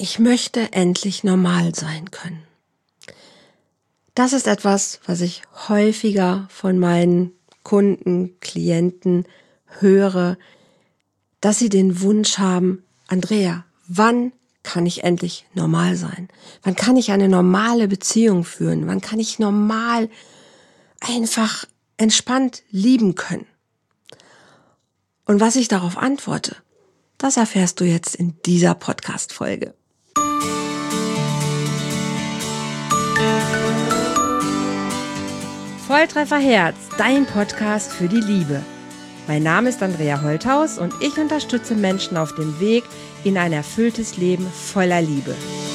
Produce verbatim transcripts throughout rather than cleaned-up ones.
Ich möchte endlich normal sein können. Das ist etwas, was ich häufiger von meinen Kunden, Klienten höre, dass sie den Wunsch haben, Andrea, wann kann ich endlich normal sein? Wann kann ich eine normale Beziehung führen? Wann kann ich normal einfach entspannt lieben können? Und was ich darauf antworte, das erfährst du jetzt in dieser Podcast-Folge. Volltreffer Herz, dein Podcast für die Liebe. Mein Name ist Andrea Holthaus und ich unterstütze Menschen auf dem Weg in ein erfülltes Leben voller Liebe.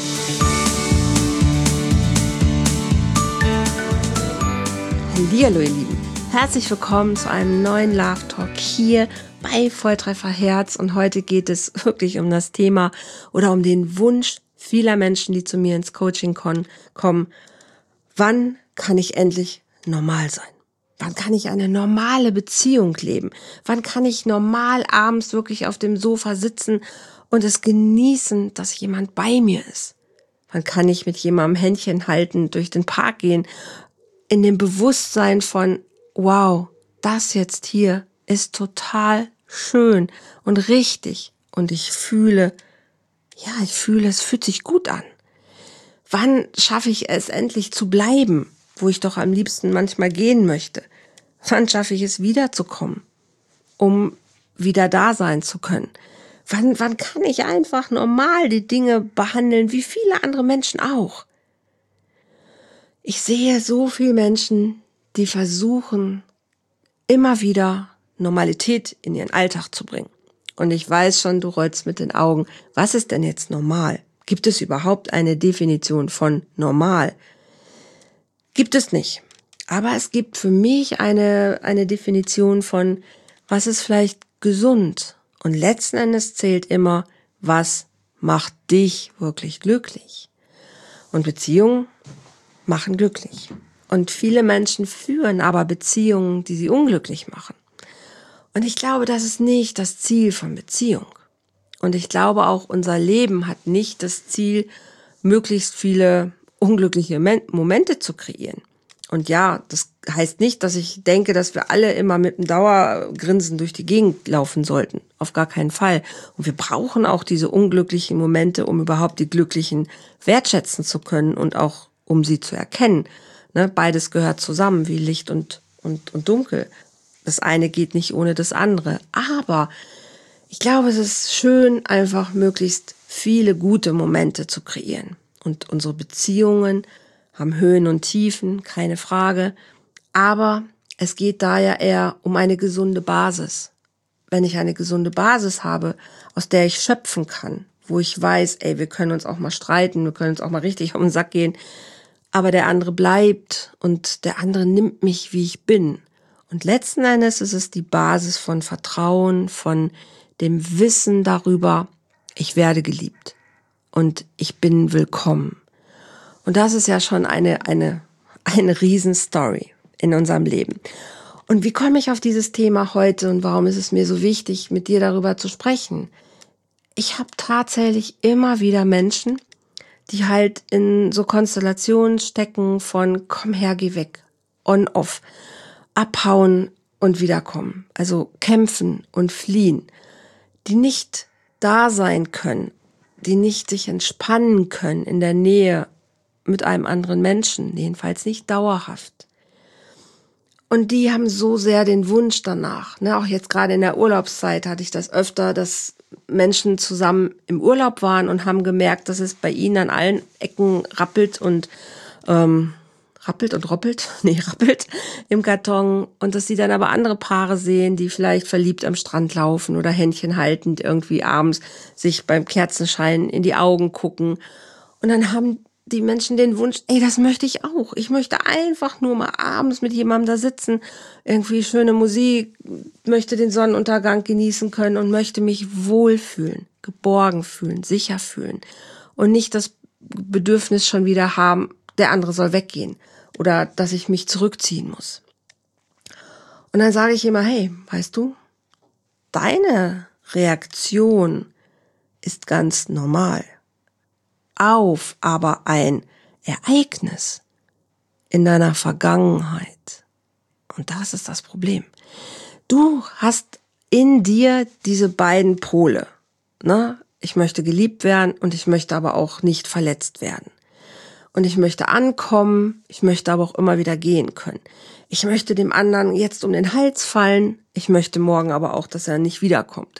Hallihallo ihr Lieben, herzlich willkommen zu einem neuen Love Talk hier bei Volltreffer Herz und heute geht es wirklich um das Thema oder um den Wunsch vieler Menschen, die zu mir ins Coaching kommen, wann kann ich endlich normal sein? Wann kann ich eine normale Beziehung leben? Wann kann ich normal abends wirklich auf dem Sofa sitzen und es genießen, dass jemand bei mir ist? Wann kann ich mit jemandem Händchen halten, durch den Park gehen, in dem Bewusstsein von, wow, das jetzt hier ist total schön und richtig und ich fühle, ja, ich fühle, es fühlt sich gut an. Wann schaffe ich es endlich zu bleiben, wo ich doch am liebsten manchmal gehen möchte? Wann schaffe ich es wiederzukommen, um wieder da sein zu können? Wann, wann kann ich einfach normal die Dinge behandeln, wie viele andere Menschen auch? Ich sehe so viele Menschen, die versuchen, immer wieder Normalität in ihren Alltag zu bringen. Und ich weiß schon, du rollst mit den Augen. Was ist denn jetzt normal? Gibt es überhaupt eine Definition von normal? Gibt es nicht. Aber es gibt für mich eine, eine Definition von, was ist vielleicht gesund. Und letzten Endes zählt immer, was macht dich wirklich glücklich. Und Beziehungen machen glücklich. Und viele Menschen führen aber Beziehungen, die sie unglücklich machen. Und ich glaube, das ist nicht das Ziel von Beziehung. Und ich glaube auch, unser Leben hat nicht das Ziel, möglichst viele unglückliche Momente zu kreieren. Und ja, das heißt nicht, dass ich denke, dass wir alle immer mit einem Dauergrinsen durch die Gegend laufen sollten. Auf gar keinen Fall. Und wir brauchen auch diese unglücklichen Momente, um überhaupt die glücklichen wertschätzen zu können und auch um sie zu erkennen. Ne, beides gehört zusammen, wie Licht und, und, und Dunkel. Das eine geht nicht ohne das andere. Aber ich glaube, es ist schön, einfach möglichst viele gute Momente zu kreieren. Und unsere Beziehungen haben Höhen und Tiefen, keine Frage. Aber es geht da ja eher um eine gesunde Basis. Wenn ich eine gesunde Basis habe, aus der ich schöpfen kann, wo ich weiß, ey, wir können uns auch mal streiten, wir können uns auch mal richtig auf den Sack gehen, aber der andere bleibt und der andere nimmt mich, wie ich bin. Und letzten Endes ist es die Basis von Vertrauen, von dem Wissen darüber, ich werde geliebt und ich bin willkommen. Und das ist ja schon eine, eine, eine Riesenstory in unserem Leben. Und wie komme ich auf dieses Thema heute und warum ist es mir so wichtig, mit dir darüber zu sprechen? Ich habe tatsächlich immer wieder Menschen, die halt in so Konstellationen stecken von komm her, geh weg, on, off, abhauen und wiederkommen. Also kämpfen und fliehen, die nicht da sein können, die nicht sich entspannen können in der Nähe mit einem anderen Menschen, jedenfalls nicht dauerhaft. Und die haben so sehr den Wunsch danach. Ne? Auch jetzt gerade in der Urlaubszeit hatte ich das öfter, dass Menschen zusammen im Urlaub waren und haben gemerkt, dass es bei ihnen an allen Ecken rappelt und ähm, rappelt und roppelt, nee, rappelt im Karton. Und dass sie dann aber andere Paare sehen, die vielleicht verliebt am Strand laufen oder Händchen haltend irgendwie abends sich beim Kerzenschein in die Augen gucken. Und dann haben die Menschen den Wunsch, ey, das möchte ich auch. Ich möchte einfach nur mal abends mit jemandem da sitzen, irgendwie schöne Musik, möchte den Sonnenuntergang genießen können und möchte mich wohlfühlen, geborgen fühlen, sicher fühlen und nicht das Bedürfnis schon wieder haben, der andere soll weggehen oder dass ich mich zurückziehen muss. Und dann sage ich immer, hey, weißt du, deine Reaktion ist ganz normal. auf aber ein Ereignis in deiner Vergangenheit. Und das ist das Problem. Du hast in dir diese beiden Pole, ne? Ich möchte geliebt werden und ich möchte aber auch nicht verletzt werden. Und ich möchte ankommen, ich möchte aber auch immer wieder gehen können. Ich möchte dem anderen jetzt um den Hals fallen, ich möchte morgen aber auch, dass er nicht wiederkommt.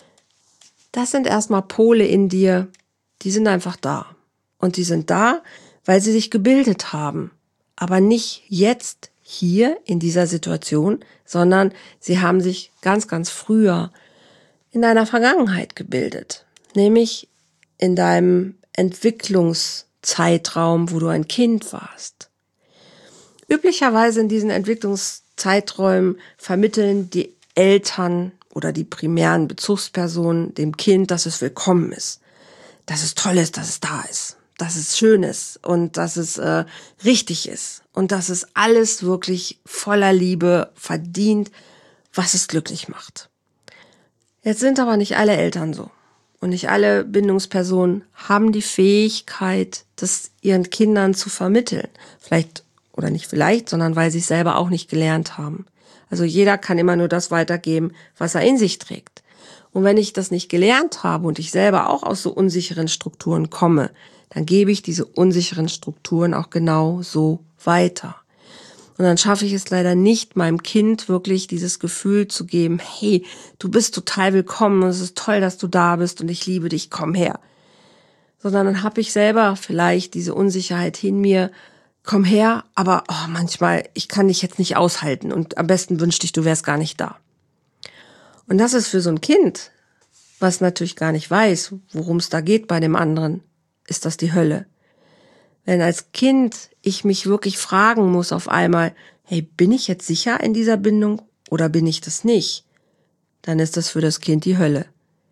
Das sind erstmal Pole in dir, die sind einfach da. Und die sind da, weil sie sich gebildet haben. Aber nicht jetzt, hier, in dieser Situation, sondern sie haben sich ganz, ganz früher in deiner Vergangenheit gebildet. Nämlich in deinem Entwicklungszeitraum, wo du ein Kind warst. Üblicherweise in diesen Entwicklungszeiträumen vermitteln die Eltern oder die primären Bezugspersonen dem Kind, dass es willkommen ist, dass es toll ist, dass es da ist, dass es schön ist und dass es äh, richtig ist und dass es alles wirklich voller Liebe verdient, was es glücklich macht. Jetzt sind aber nicht alle Eltern so und nicht alle Bindungspersonen haben die Fähigkeit, das ihren Kindern zu vermitteln. Vielleicht oder nicht vielleicht, sondern weil sie es selber auch nicht gelernt haben. Also jeder kann immer nur das weitergeben, was er in sich trägt. Und wenn ich das nicht gelernt habe und ich selber auch aus so unsicheren Strukturen komme, dann gebe ich diese unsicheren Strukturen auch genau so weiter. Und dann schaffe ich es leider nicht, meinem Kind wirklich dieses Gefühl zu geben, hey, du bist total willkommen und es ist toll, dass du da bist und ich liebe dich, komm her. Sondern dann habe ich selber vielleicht diese Unsicherheit in mir, komm her, aber oh, manchmal, ich kann dich jetzt nicht aushalten und am besten wünschte ich, du wärst gar nicht da. Und das ist für so ein Kind, was natürlich gar nicht weiß, worum es da geht bei dem anderen, ist das die Hölle. Wenn als Kind ich mich wirklich fragen muss auf einmal, hey, bin ich jetzt sicher in dieser Bindung oder bin ich das nicht? Dann ist das für das Kind die Hölle.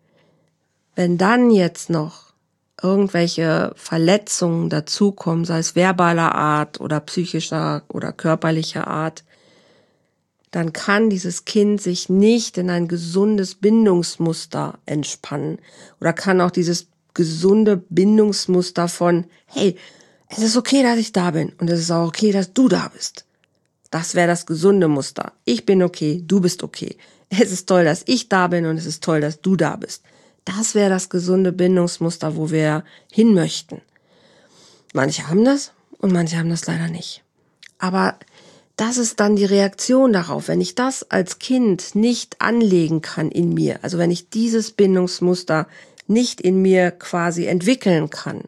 Wenn dann jetzt noch irgendwelche Verletzungen dazukommen, sei es verbaler Art oder psychischer oder körperlicher Art, dann kann dieses Kind sich nicht in ein gesundes Bindungsmuster entspannen oder kann auch dieses gesunde Bindungsmuster von, hey, es ist okay, dass ich da bin und es ist auch okay, dass du da bist. Das wäre das gesunde Muster. Ich bin okay, du bist okay. Es ist toll, dass ich da bin und es ist toll, dass du da bist. Das wäre das gesunde Bindungsmuster, wo wir hin möchten. Manche haben das und manche haben das leider nicht. Aber das ist dann die Reaktion darauf, wenn ich das als Kind nicht anlegen kann in mir, also wenn ich dieses Bindungsmuster nicht in mir quasi entwickeln kann,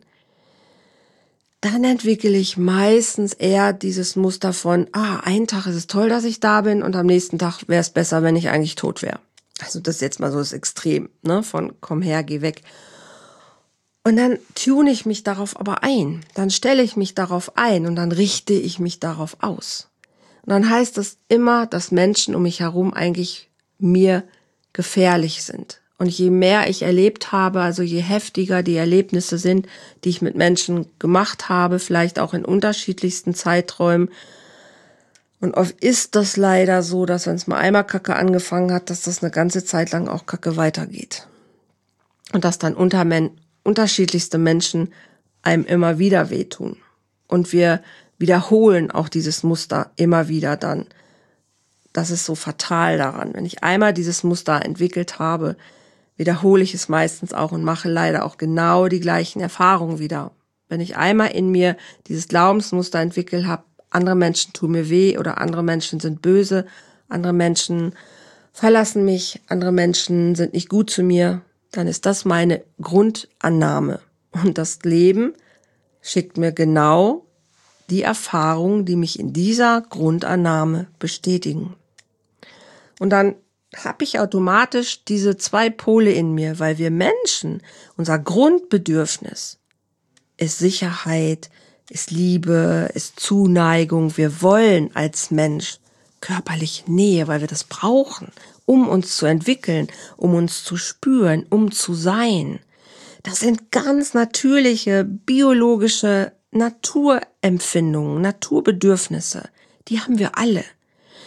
dann entwickle ich meistens eher dieses Muster von, ah, einen Tag ist es toll, dass ich da bin und am nächsten Tag wäre es besser, wenn ich eigentlich tot wäre. Also das ist jetzt mal so das Extrem, ne, von komm her, geh weg. Und dann tune ich mich darauf aber ein, dann stelle ich mich darauf ein und dann richte ich mich darauf aus. Und dann heißt das immer, dass Menschen um mich herum eigentlich mir gefährlich sind. Und je mehr ich erlebt habe, also je heftiger die Erlebnisse sind, die ich mit Menschen gemacht habe, vielleicht auch in unterschiedlichsten Zeiträumen. Und oft ist das leider so, dass wenn es mal einmal Kacke angefangen hat, dass das eine ganze Zeit lang auch Kacke weitergeht. Und dass dann unter Men- unterschiedlichste Menschen einem immer wieder wehtun. Und wir wiederholen auch dieses Muster immer wieder dann. Das ist so fatal daran. Wenn ich einmal dieses Muster entwickelt habe, wiederhole ich es meistens auch und mache leider auch genau die gleichen Erfahrungen wieder. Wenn ich einmal in mir dieses Glaubensmuster entwickelt habe, andere Menschen tun mir weh oder andere Menschen sind böse, andere Menschen verlassen mich, andere Menschen sind nicht gut zu mir, dann ist das meine Grundannahme. Und das Leben schickt mir genau die Erfahrungen, die mich in dieser Grundannahme bestätigen. Und dann habe ich automatisch diese zwei Pole in mir, weil wir Menschen, unser Grundbedürfnis ist Sicherheit, ist Liebe, ist Zuneigung. Wir wollen als Mensch körperliche Nähe, weil wir das brauchen, um uns zu entwickeln, um uns zu spüren, um zu sein. Das sind ganz natürliche, biologische Naturempfindungen, Naturbedürfnisse. Die haben wir alle.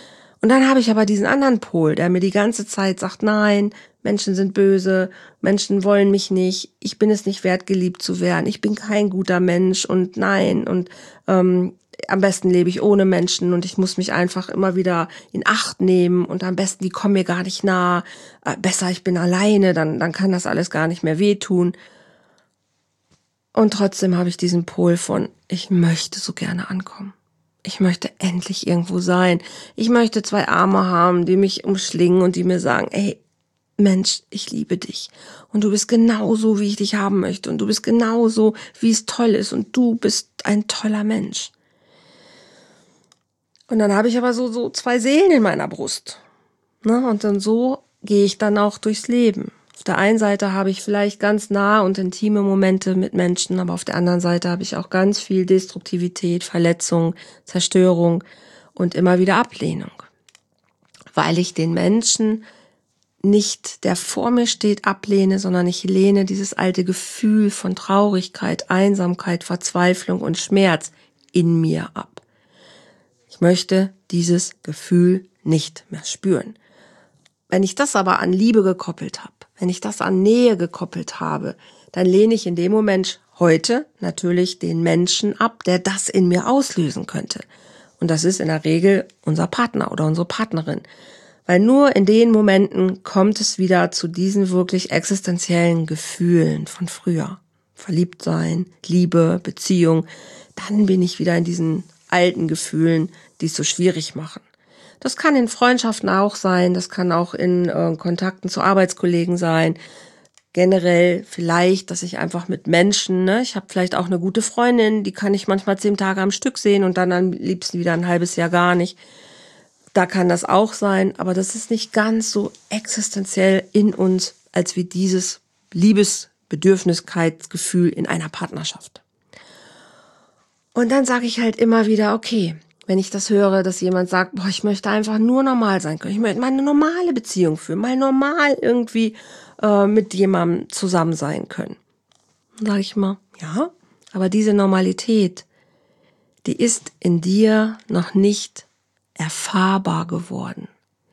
Und dann habe ich aber diesen anderen Pol, der mir die ganze Zeit sagt, nein, Menschen sind böse, Menschen wollen mich nicht, ich bin es nicht wert, geliebt zu werden, ich bin kein guter Mensch und nein und ähm, am besten lebe ich ohne Menschen und ich muss mich einfach immer wieder in Acht nehmen und am besten, die kommen mir gar nicht nah, äh, besser, ich bin alleine, dann, dann kann das alles gar nicht mehr wehtun. Und trotzdem habe ich diesen Pol von, ich möchte so gerne ankommen. Ich möchte endlich irgendwo sein. Ich möchte zwei Arme haben, die mich umschlingen und die mir sagen, ey, Mensch, ich liebe dich. Und du bist genauso, wie ich dich haben möchte. Und du bist genauso, wie es toll ist. Und du bist ein toller Mensch. Und dann habe ich aber so, so zwei Seelen in meiner Brust. Ne? Und dann so gehe ich dann auch durchs Leben. Auf der einen Seite habe ich vielleicht ganz nahe und intime Momente mit Menschen, aber auf der anderen Seite habe ich auch ganz viel Destruktivität, Verletzung, Zerstörung und immer wieder Ablehnung. Weil ich den Menschen nicht, der vor mir steht, ablehne, sondern ich lehne dieses alte Gefühl von Traurigkeit, Einsamkeit, Verzweiflung und Schmerz in mir ab. Ich möchte dieses Gefühl nicht mehr spüren. Wenn ich das aber an Liebe gekoppelt habe, wenn ich das an Nähe gekoppelt habe, dann lehne ich in dem Moment heute natürlich den Menschen ab, der das in mir auslösen könnte. Und das ist in der Regel unser Partner oder unsere Partnerin. Weil nur in den Momenten kommt es wieder zu diesen wirklich existenziellen Gefühlen von früher. Verliebtsein, Liebe, Beziehung. Dann bin ich wieder in diesen alten Gefühlen, die es so schwierig machen. Das kann in Freundschaften auch sein, das kann auch in äh, Kontakten zu Arbeitskollegen sein. Generell vielleicht, dass ich einfach mit Menschen, ne, ich habe vielleicht auch eine gute Freundin, die kann ich manchmal zehn Tage am Stück sehen und dann am liebsten wieder ein halbes Jahr gar nicht. Da kann das auch sein, aber das ist nicht ganz so existenziell in uns, als wie dieses Liebesbedürfniskeitsgefühl in einer Partnerschaft. Und dann sage ich halt immer wieder, okay, wenn ich das höre, dass jemand sagt, boah, ich möchte einfach nur normal sein können, ich möchte mal eine normale Beziehung führen, mal normal irgendwie äh, mit jemandem zusammen sein können. Dann sage ich mal, ja, aber diese Normalität, die ist in dir noch nicht erfahrbar geworden.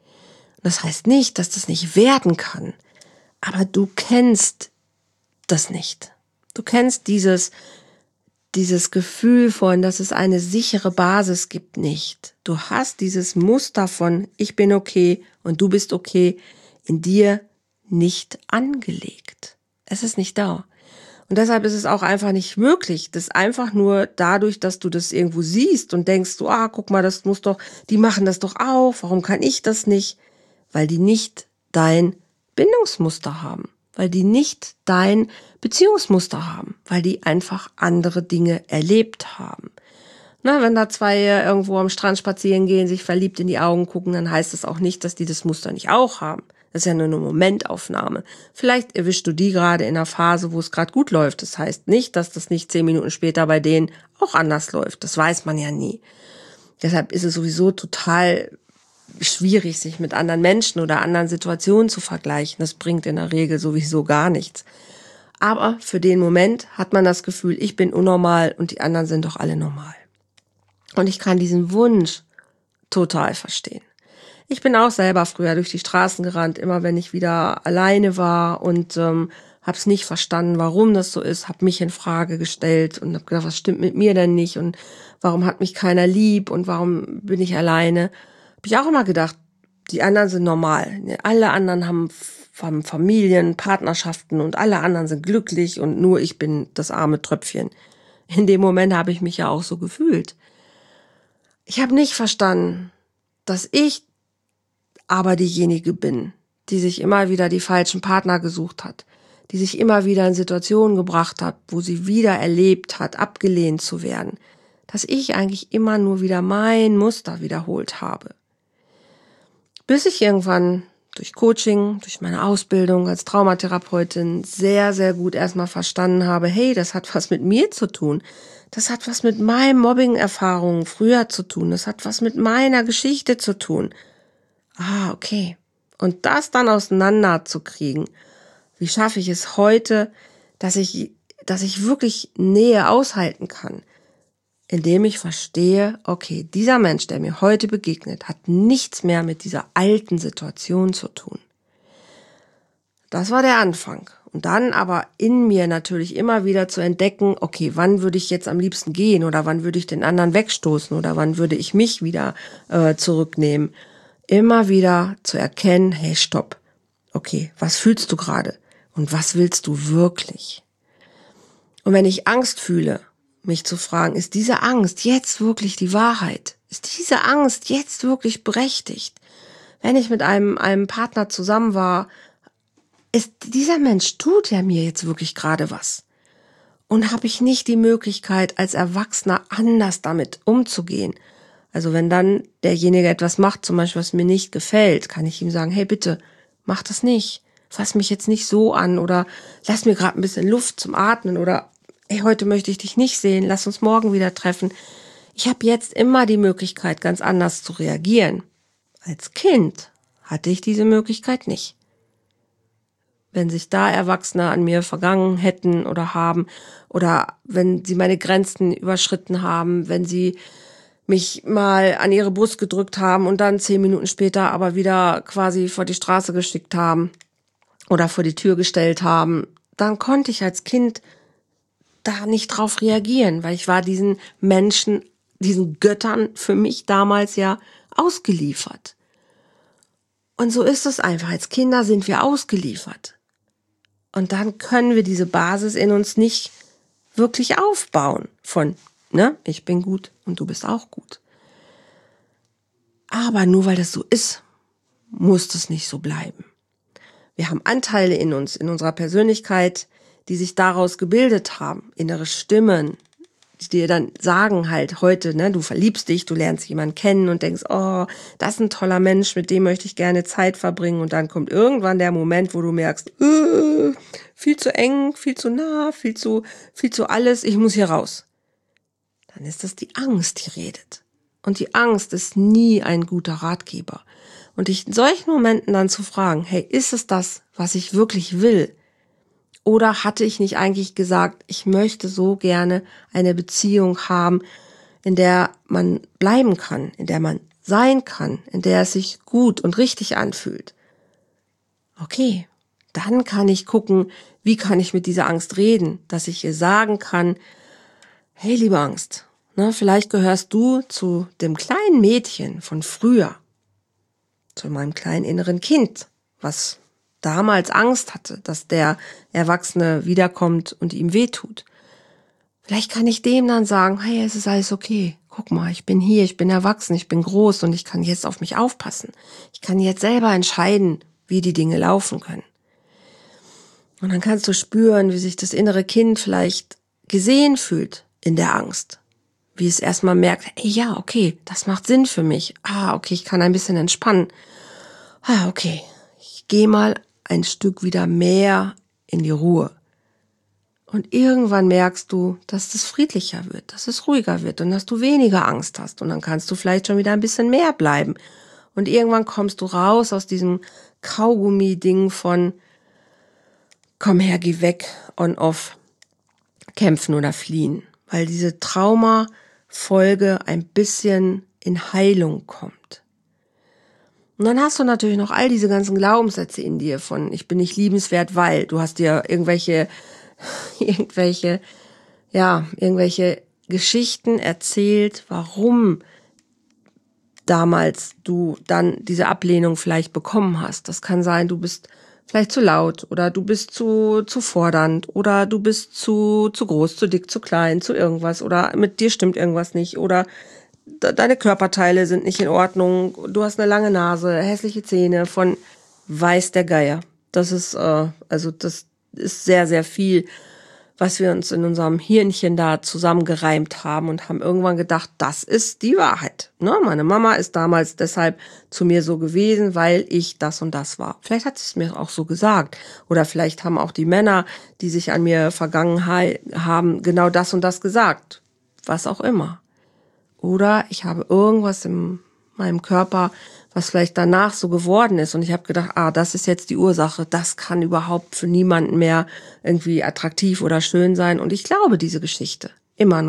Das heißt nicht, dass das nicht werden kann, aber du kennst das nicht. Du kennst dieses Dieses Gefühl von, dass es eine sichere Basis gibt, nicht. Du hast dieses Muster von ich bin okay und du bist okay in dir nicht angelegt. Es ist nicht da. Und deshalb ist es auch einfach nicht möglich, das einfach nur dadurch, dass du das irgendwo siehst und denkst, so, ah, guck mal, das muss doch, die machen das doch auch, warum kann ich das nicht? Weil die nicht dein Bindungsmuster haben. Weil die nicht dein Beziehungsmuster haben, weil die einfach andere Dinge erlebt haben. Na, wenn da zwei irgendwo am Strand spazieren gehen, sich verliebt in die Augen gucken, dann heißt das auch nicht, dass die das Muster nicht auch haben. Das ist ja nur eine Momentaufnahme. Vielleicht erwischst du die gerade in einer Phase, wo es gerade gut läuft. Das heißt nicht, dass das nicht zehn Minuten später bei denen auch anders läuft. Das weiß man ja nie. Deshalb ist es sowieso total schwierig, sich mit anderen Menschen oder anderen Situationen zu vergleichen. Das bringt in der Regel sowieso gar nichts. Aber für den Moment hat man das Gefühl, ich bin unnormal und die anderen sind doch alle normal. Und ich kann diesen Wunsch total verstehen. Ich bin auch selber früher durch die Straßen gerannt, immer wenn ich wieder alleine war und ähm, habe es nicht verstanden, warum das so ist, habe mich in Frage gestellt und habe gedacht, was stimmt mit mir denn nicht und warum hat mich keiner lieb und warum bin ich alleine. Habe ich auch immer gedacht, die anderen sind normal. Alle anderen haben, haben Familien, Partnerschaften und alle anderen sind glücklich und nur ich bin das arme Tröpfchen. In dem Moment habe ich mich ja auch so gefühlt. Ich habe nicht verstanden, dass ich aber diejenige bin, die sich immer wieder die falschen Partner gesucht hat, die sich immer wieder in Situationen gebracht hat, wo sie wieder erlebt hat, abgelehnt zu werden, dass ich eigentlich immer nur wieder mein Muster wiederholt habe. Bis ich irgendwann durch Coaching, durch meine Ausbildung als Traumatherapeutin sehr, sehr gut erstmal verstanden habe, hey, das hat was mit mir zu tun. Das hat was mit meinen Mobbing-Erfahrungen früher zu tun. Das hat was mit meiner Geschichte zu tun. Ah, okay. Und das dann auseinanderzukriegen. Wie schaffe ich es heute, dass ich, dass ich wirklich Nähe aushalten kann? indem ich verstehe, okay, dieser Mensch, der mir heute begegnet, hat nichts mehr mit dieser alten Situation zu tun. Das war der Anfang. Und dann aber in mir natürlich immer wieder zu entdecken, okay, wann würde ich jetzt am liebsten gehen oder wann würde ich den anderen wegstoßen oder wann würde ich mich wieder äh, zurücknehmen. Immer wieder zu erkennen, hey, stopp. Okay, was fühlst du gerade und was willst du wirklich? Und wenn ich Angst fühle, mich zu fragen, ist diese Angst jetzt wirklich die Wahrheit? Ist diese Angst jetzt wirklich berechtigt? Wenn ich mit einem, einem Partner zusammen war, ist dieser Mensch, tut er mir jetzt wirklich gerade was? Und habe ich nicht die Möglichkeit, als Erwachsener anders damit umzugehen? Also wenn dann derjenige etwas macht, zum Beispiel, was mir nicht gefällt, kann ich ihm sagen, hey, bitte, mach das nicht. Fass mich jetzt nicht so an oder lass mir gerade ein bisschen Luft zum Atmen oder hey, heute möchte ich dich nicht sehen, lass uns morgen wieder treffen. Ich habe jetzt immer die Möglichkeit, ganz anders zu reagieren. Als Kind hatte ich diese Möglichkeit nicht. Wenn sich da Erwachsene an mir vergangen hätten oder haben oder wenn sie meine Grenzen überschritten haben, wenn sie mich mal an ihre Brust gedrückt haben und dann zehn Minuten später aber wieder quasi vor die Straße geschickt haben oder vor die Tür gestellt haben, dann konnte ich als Kind da nicht drauf reagieren, weil ich war diesen Menschen, diesen Göttern für mich damals ja ausgeliefert. Und so ist es einfach. Als Kinder sind wir ausgeliefert. Und dann können wir diese Basis in uns nicht wirklich aufbauen von, ne, ich bin gut und du bist auch gut. Aber nur weil das so ist, muss das nicht so bleiben. Wir haben Anteile in uns, in unserer Persönlichkeit, die sich daraus gebildet haben, innere Stimmen, die dir dann sagen halt heute, ne, du verliebst dich, du lernst jemanden kennen und denkst, oh, das ist ein toller Mensch, mit dem möchte ich gerne Zeit verbringen und dann kommt irgendwann der Moment, wo du merkst, äh, viel zu eng, viel zu nah, viel zu, viel zu alles, ich muss hier raus. Dann ist das die Angst, die redet. Und die Angst ist nie ein guter Ratgeber. Und dich in solchen Momenten dann zu fragen, hey, ist es das, was ich wirklich will? Oder hatte ich nicht eigentlich gesagt, ich möchte so gerne eine Beziehung haben, in der man bleiben kann, in der man sein kann, in der es sich gut und richtig anfühlt? Okay, dann kann ich gucken, wie kann ich mit dieser Angst reden, dass ich ihr sagen kann, hey, liebe Angst, ne, vielleicht gehörst du zu dem kleinen Mädchen von früher, zu meinem kleinen inneren Kind, was damals Angst hatte, dass der Erwachsene wiederkommt und ihm wehtut. Vielleicht kann ich dem dann sagen, hey, es ist alles okay. Guck mal, ich bin hier, ich bin erwachsen, ich bin groß und ich kann jetzt auf mich aufpassen. Ich kann jetzt selber entscheiden, wie die Dinge laufen können. Und dann kannst du spüren, wie sich das innere Kind vielleicht gesehen fühlt in der Angst. Wie es erstmal merkt, ey, ja, okay, das macht Sinn für mich. Ah, okay, ich kann ein bisschen entspannen. Ah, okay, ich gehe mal ein Stück wieder mehr in die Ruhe. Und irgendwann merkst du, dass das friedlicher wird, dass es ruhiger wird und dass du weniger Angst hast. Und dann kannst du vielleicht schon wieder ein bisschen mehr bleiben. Und irgendwann kommst du raus aus diesem Kaugummi-Ding von komm her, geh weg, on, off, kämpfen oder fliehen. Weil diese Traumafolge ein bisschen in Heilung kommt. Und dann hast du natürlich noch all diese ganzen Glaubenssätze in dir von ich bin nicht liebenswert, weil du hast dir irgendwelche, irgendwelche, ja, irgendwelche Geschichten erzählt, warum damals du dann diese Ablehnung vielleicht bekommen hast. Das kann sein, du bist vielleicht zu laut oder du bist zu, zu fordernd oder du bist zu, zu groß, zu dick, zu klein, zu irgendwas oder mit dir stimmt irgendwas nicht oder deine Körperteile sind nicht in Ordnung, du hast eine lange Nase, hässliche Zähne, von weiß der Geier. Das ist, äh, also das ist sehr, sehr viel, was wir uns in unserem Hirnchen da zusammengereimt haben und haben irgendwann gedacht, das ist die Wahrheit. Ne? Meine Mama ist damals deshalb zu mir so gewesen, weil ich das und das war. Vielleicht hat sie es mir auch so gesagt. Oder vielleicht haben auch die Männer, die sich an mir vergangen haben, genau das und das gesagt. Was auch immer. Oder ich habe irgendwas in meinem Körper, was vielleicht danach so geworden ist. Und ich habe gedacht, ah, das ist jetzt die Ursache. Das kann überhaupt für niemanden mehr irgendwie attraktiv oder schön sein. Und ich glaube diese Geschichte immer noch.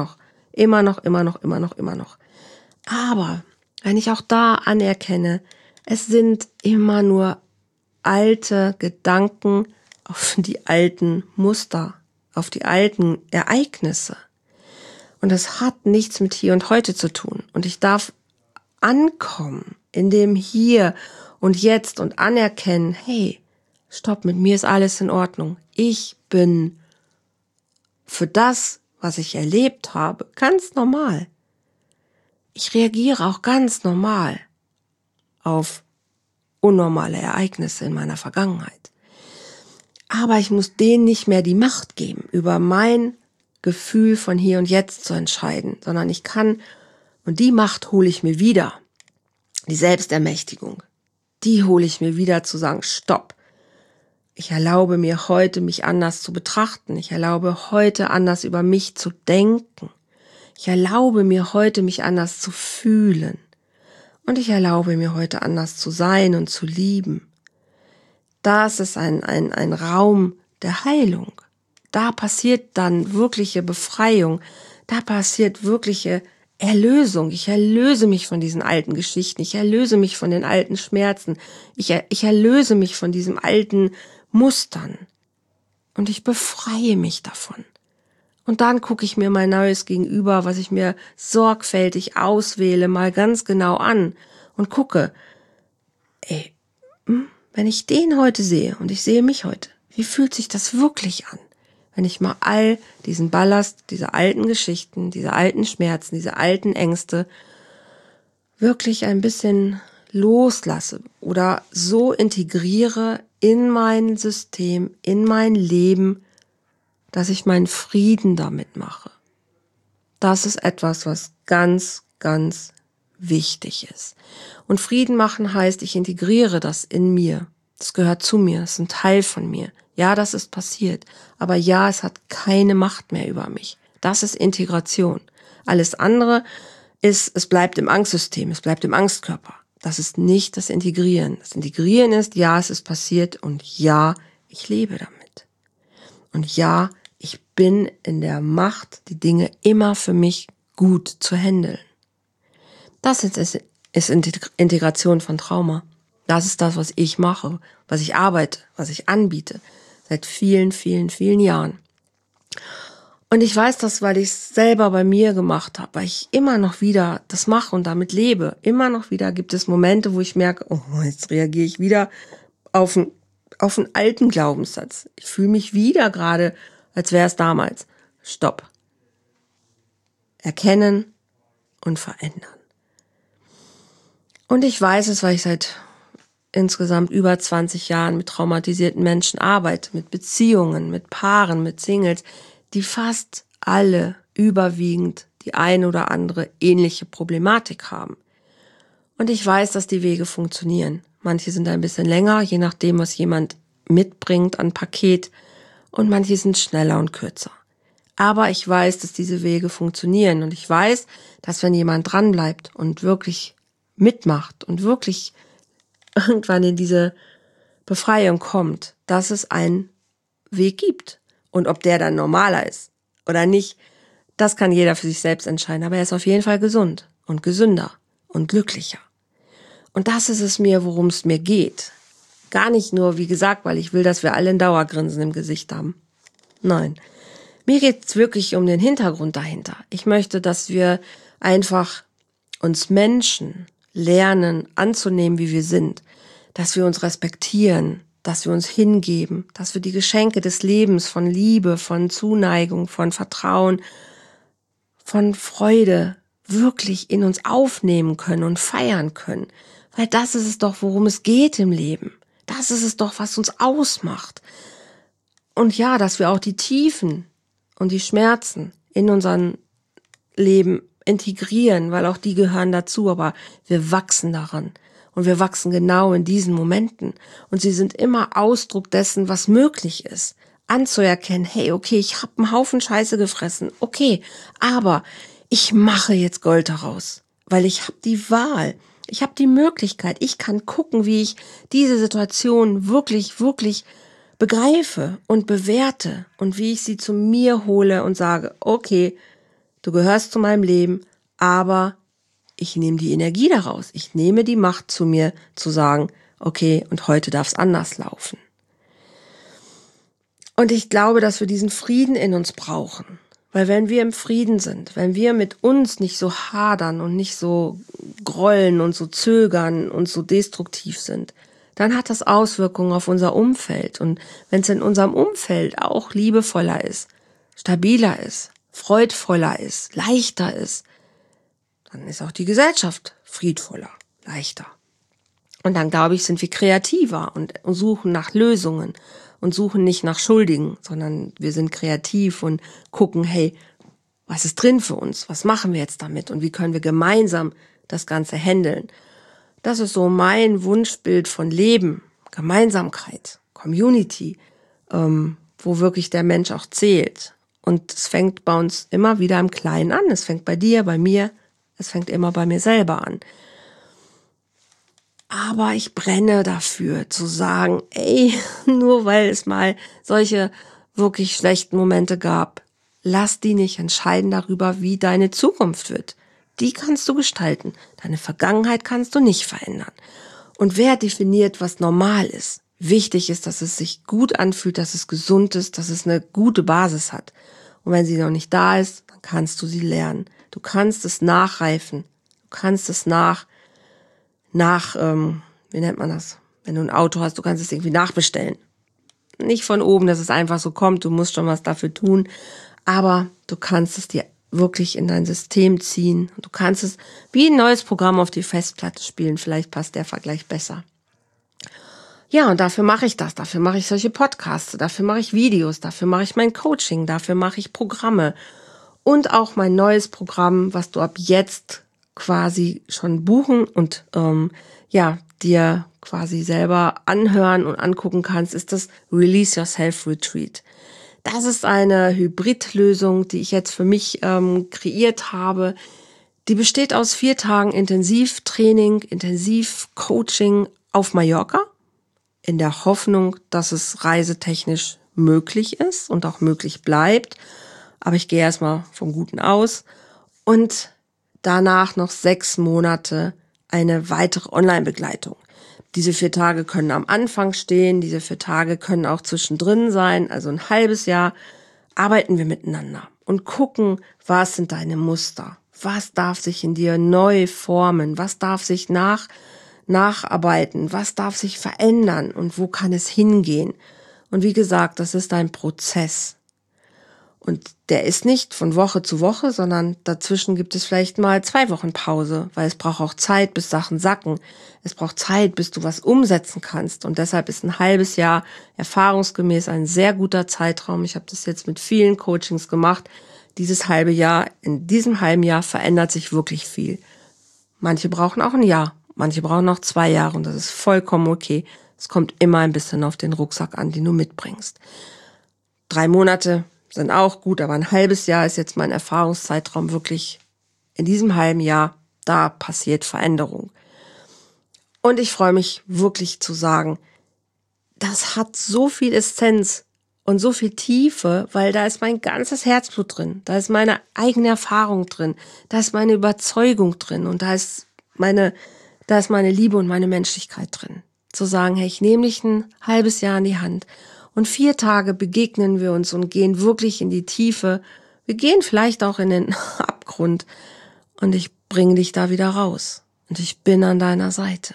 Immer noch, immer noch, immer noch, immer noch. Aber wenn ich auch da anerkenne, es sind immer nur alte Gedanken auf die alten Muster, auf die alten Ereignisse. Und es hat nichts mit hier und heute zu tun. Und ich darf ankommen in dem Hier und Jetzt und anerkennen, hey, stopp, mit mir ist alles in Ordnung. Ich bin für das, was ich erlebt habe, ganz normal. Ich reagiere auch ganz normal auf unnormale Ereignisse in meiner Vergangenheit. Aber ich muss denen nicht mehr die Macht geben, über mein Gefühl von hier und jetzt zu entscheiden, sondern ich kann, und die Macht hole ich mir wieder, die Selbstermächtigung, die hole ich mir wieder zu sagen, stopp. Ich erlaube mir heute, mich anders zu betrachten. Ich erlaube heute, anders über mich zu denken. Ich erlaube mir heute, mich anders zu fühlen. Und ich erlaube mir heute, anders zu sein und zu lieben. Das ist ein, ein, ein Raum der Heilung. Da passiert dann wirkliche Befreiung. Da passiert wirkliche Erlösung. Ich erlöse mich von diesen alten Geschichten. Ich erlöse mich von den alten Schmerzen. Ich, ich erlöse mich von diesen alten Mustern. Und ich befreie mich davon. Und dann gucke ich mir mein neues Gegenüber, was ich mir sorgfältig auswähle, mal ganz genau an und gucke, ey, wenn ich den heute sehe und ich sehe mich heute, wie fühlt sich das wirklich an? Wenn ich mal all diesen Ballast, diese alten Geschichten, diese alten Schmerzen, diese alten Ängste wirklich ein bisschen loslasse oder so integriere in mein System, in mein Leben, dass ich meinen Frieden damit mache. Das ist etwas, was ganz, ganz wichtig ist. Und Frieden machen heißt, ich integriere das in mir. Das gehört zu mir, das ist ein Teil von mir. Ja, das ist passiert, aber ja, es hat keine Macht mehr über mich. Das ist Integration. Alles andere ist, es bleibt im Angstsystem, es bleibt im Angstkörper. Das ist nicht das Integrieren. Das Integrieren ist, ja, es ist passiert und ja, ich lebe damit. Und ja, ich bin in der Macht, die Dinge immer für mich gut zu handeln. Das ist, ist Integration von Trauma. Das ist das, was ich mache, was ich arbeite, was ich anbiete. Seit vielen, vielen, vielen Jahren. Und ich weiß das, weil ich es selber bei mir gemacht habe, weil ich immer noch wieder das mache und damit lebe. Immer noch wieder gibt es Momente, wo ich merke, oh, jetzt reagiere ich wieder auf einen, auf einen alten Glaubenssatz. Ich fühle mich wieder gerade, als wäre es damals. Stopp. Erkennen und verändern. Und ich weiß es, weil ich seit insgesamt über zwanzig Jahren mit traumatisierten Menschen arbeite, mit Beziehungen, mit Paaren, mit Singles, die fast alle überwiegend die eine oder andere ähnliche Problematik haben. Und ich weiß, dass die Wege funktionieren. Manche sind ein bisschen länger, je nachdem, was jemand mitbringt an Paket, und manche sind schneller und kürzer. Aber ich weiß, dass diese Wege funktionieren, und ich weiß, dass wenn jemand dranbleibt und wirklich mitmacht und wirklich irgendwann in diese Befreiung kommt, dass es einen Weg gibt. Und ob der dann normaler ist oder nicht, das kann jeder für sich selbst entscheiden. Aber er ist auf jeden Fall gesund und gesünder und glücklicher. Und das ist es mir, worum es mir geht. Gar nicht nur, wie gesagt, weil ich will, dass wir alle ein Dauergrinsen im Gesicht haben. Nein, mir geht es wirklich um den Hintergrund dahinter. Ich möchte, dass wir einfach uns Menschen lernen anzunehmen, wie wir sind, dass wir uns respektieren, dass wir uns hingeben, dass wir die Geschenke des Lebens von Liebe, von Zuneigung, von Vertrauen, von Freude wirklich in uns aufnehmen können und feiern können. Weil das ist es doch, worum es geht im Leben. Das ist es doch, was uns ausmacht. Und ja, dass wir auch die Tiefen und die Schmerzen in unserem Leben integrieren, weil auch die gehören dazu, aber wir wachsen daran. Und wir wachsen genau in diesen Momenten. Und sie sind immer Ausdruck dessen, was möglich ist. Anzuerkennen, hey, okay, ich habe einen Haufen Scheiße gefressen. Okay, aber ich mache jetzt Gold daraus, weil ich habe die Wahl. Ich habe die Möglichkeit. Ich kann gucken, wie ich diese Situation wirklich, wirklich begreife und bewerte und wie ich sie zu mir hole und sage, okay, du gehörst zu meinem Leben, aber ich nehme die Energie daraus. Ich nehme die Macht zu mir, zu sagen, okay, und heute darf es anders laufen. Und ich glaube, dass wir diesen Frieden in uns brauchen. Weil wenn wir im Frieden sind, wenn wir mit uns nicht so hadern und nicht so grollen und so zögern und so destruktiv sind, dann hat das Auswirkungen auf unser Umfeld. Und wenn es in unserem Umfeld auch liebevoller ist, stabiler ist, freudvoller ist, leichter ist, dann ist auch die Gesellschaft friedvoller, leichter. Und dann, glaube ich, sind wir kreativer und suchen nach Lösungen und suchen nicht nach Schuldigen, sondern wir sind kreativ und gucken, hey, was ist drin für uns? Was machen wir jetzt damit? Und wie können wir gemeinsam das Ganze handeln? Das ist so mein Wunschbild von Leben, Gemeinsamkeit, Community, ähm, wo wirklich der Mensch auch zählt. Und es fängt bei uns immer wieder im Kleinen an. Es fängt bei dir, bei mir, es fängt immer bei mir selber an. Aber ich brenne dafür zu sagen, ey, nur weil es mal solche wirklich schlechten Momente gab, lass die nicht entscheiden darüber, wie deine Zukunft wird. Die kannst du gestalten. Deine Vergangenheit kannst du nicht verändern. Und wer definiert, was normal ist? Wichtig ist, dass es sich gut anfühlt, dass es gesund ist, dass es eine gute Basis hat. Und wenn sie noch nicht da ist, dann kannst du sie lernen. Du kannst es nachreifen. Du kannst es nach nach, ähm, wie nennt man das? Wenn du ein Auto hast, du kannst es irgendwie nachbestellen. Nicht von oben, dass es einfach so kommt, du musst schon was dafür tun, aber du kannst es dir wirklich in dein System ziehen. Du kannst es wie ein neues Programm auf die Festplatte spielen, vielleicht passt der Vergleich besser. Ja, und dafür mache ich das, dafür mache ich solche Podcasts, dafür mache ich Videos, dafür mache ich mein Coaching, dafür mache ich Programme und auch mein neues Programm, was du ab jetzt quasi schon buchen und ähm, ja dir quasi selber anhören und angucken kannst, ist das Release Yourself Retreat. Das ist eine Hybridlösung, die ich jetzt für mich ähm, kreiert habe. Die besteht aus vier Tagen Intensivtraining, Intensivcoaching auf Mallorca, in der Hoffnung, dass es reisetechnisch möglich ist und auch möglich bleibt. Aber ich gehe erstmal vom Guten aus. Und danach noch sechs Monate eine weitere Online-Begleitung. Diese vier Tage können am Anfang stehen, diese vier Tage können auch zwischendrin sein, also ein halbes Jahr arbeiten wir miteinander und gucken, was sind deine Muster, was darf sich in dir neu formen, was darf sich nach, nacharbeiten, was darf sich verändern und wo kann es hingehen. Und wie gesagt, das ist ein Prozess. Und der ist nicht von Woche zu Woche, sondern dazwischen gibt es vielleicht mal zwei Wochen Pause, weil es braucht auch Zeit, bis Sachen sacken. Es braucht Zeit, bis du was umsetzen kannst. Und deshalb ist ein halbes Jahr erfahrungsgemäß ein sehr guter Zeitraum. Ich habe das jetzt mit vielen Coachings gemacht. Dieses halbe Jahr, in diesem halben Jahr verändert sich wirklich viel. Manche brauchen auch ein Jahr, manche brauchen noch zwei Jahre und das ist vollkommen okay. Es kommt immer ein bisschen auf den Rucksack an, den du mitbringst. Drei Monate sind auch gut, aber ein halbes Jahr ist jetzt mein Erfahrungszeitraum wirklich. In diesem halben Jahr, da passiert Veränderung. Und ich freue mich wirklich zu sagen, das hat so viel Essenz und so viel Tiefe, weil da ist mein ganzes Herzblut drin, da ist meine eigene Erfahrung drin, da ist meine Überzeugung drin und da ist meine, da ist meine Liebe und meine Menschlichkeit drin. Zu sagen, hey, ich nehme dich ein halbes Jahr in die Hand. Und vier Tage begegnen wir uns und gehen wirklich in die Tiefe. Wir gehen vielleicht auch in den Abgrund. Und ich bringe dich da wieder raus. Und ich bin an deiner Seite.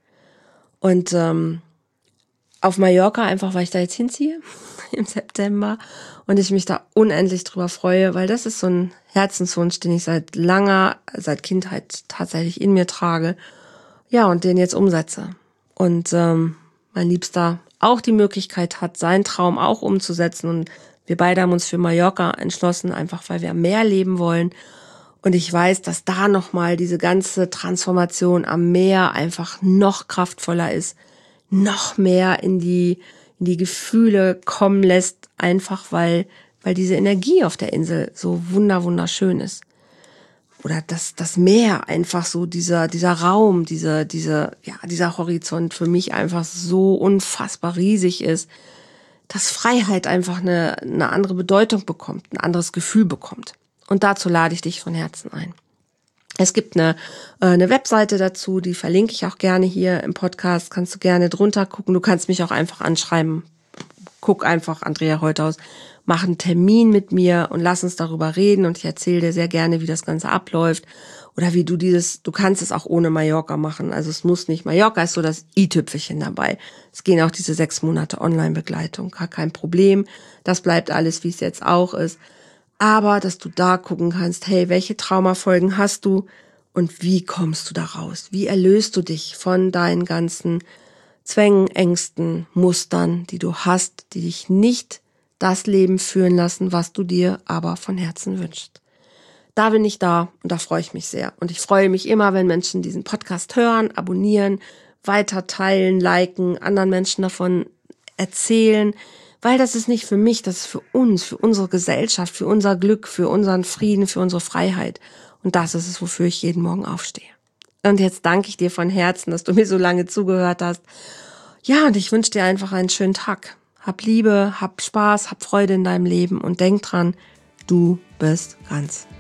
Und ähm, auf Mallorca, einfach weil ich da jetzt hinziehe im September. Und ich mich da unendlich drüber freue, weil das ist so ein Herzenswunsch, den ich seit langer, seit Kindheit tatsächlich in mir trage. Ja, und den jetzt umsetze. Und ähm, mein Liebster auch die Möglichkeit hat, seinen Traum auch umzusetzen. Und wir beide haben uns für Mallorca entschlossen, einfach weil wir mehr leben wollen. Und ich weiß, dass da nochmal diese ganze Transformation am Meer einfach noch kraftvoller ist, noch mehr in die, in die Gefühle kommen lässt, einfach weil, weil diese Energie auf der Insel so wunder, wunderschön ist. Oder das, das Meer einfach so, dieser, dieser Raum, dieser, dieser, ja, dieser Horizont für mich einfach so unfassbar riesig ist, dass Freiheit einfach eine, eine andere Bedeutung bekommt, ein anderes Gefühl bekommt. Und dazu lade ich dich von Herzen ein. Es gibt eine, äh, eine Webseite dazu, die verlinke ich auch gerne hier im Podcast. Kannst du gerne drunter gucken. Du kannst mich auch einfach anschreiben. Guck einfach Andrea Holthaus, mach einen Termin mit mir und lass uns darüber reden. Und ich erzähle dir sehr gerne, wie das Ganze abläuft oder wie du dieses, du kannst es auch ohne Mallorca machen. Also es muss nicht, Mallorca ist so das i-Tüpfelchen dabei. Es gehen auch diese sechs Monate Online-Begleitung, gar kein Problem. Das bleibt alles, wie es jetzt auch ist. Aber, dass du da gucken kannst, hey, welche Traumafolgen hast du und wie kommst du da raus? Wie erlöst du dich von deinen ganzen Zwängen, Ängsten, Mustern, die du hast, die dich nicht das Leben führen lassen, was du dir aber von Herzen wünschst? Da bin ich da und da freue ich mich sehr. Und ich freue mich immer, wenn Menschen diesen Podcast hören, abonnieren, weiter teilen, liken, anderen Menschen davon erzählen. Weil das ist nicht für mich, das ist für uns, für unsere Gesellschaft, für unser Glück, für unseren Frieden, für unsere Freiheit. Und das ist es, wofür ich jeden Morgen aufstehe. Und jetzt danke ich dir von Herzen, dass du mir so lange zugehört hast. Ja, und ich wünsche dir einfach einen schönen Tag. Hab Liebe, hab Spaß, hab Freude in deinem Leben und denk dran, du bist ganz